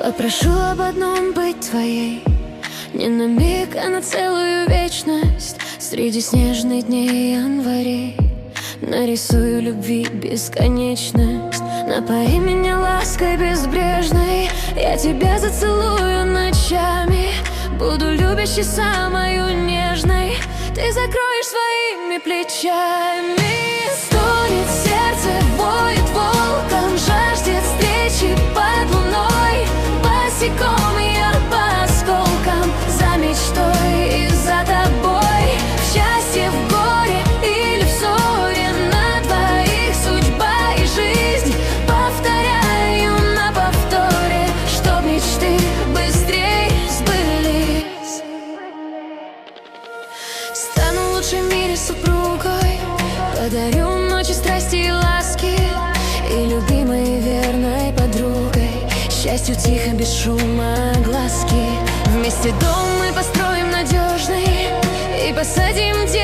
Попрошу об одном быть твоей, не на миг, а на целую вечность. Среди снежных дней январей нарисую любви бесконечность. Напои меня лаской безбрежной, я тебя зацелую ночами. Буду любящей, самою нежной, ты закроешь своими плечами. Стонет сердце, воет волком, жаждет встречи под луной. Босиком я по осколкам, за мечтой и за тобой. В счастье, в горе или в ссоре, на двоих судьба и жизнь. Повторяю на повторе, чтоб мечты быстрее сбылись. Стану лучшей в мире супругой, подарю ночи страсти и ласки, и любимой верной подругой. Счастью тихо, без шума глазки. Вместе дом мы построим надежный и посадим дерево.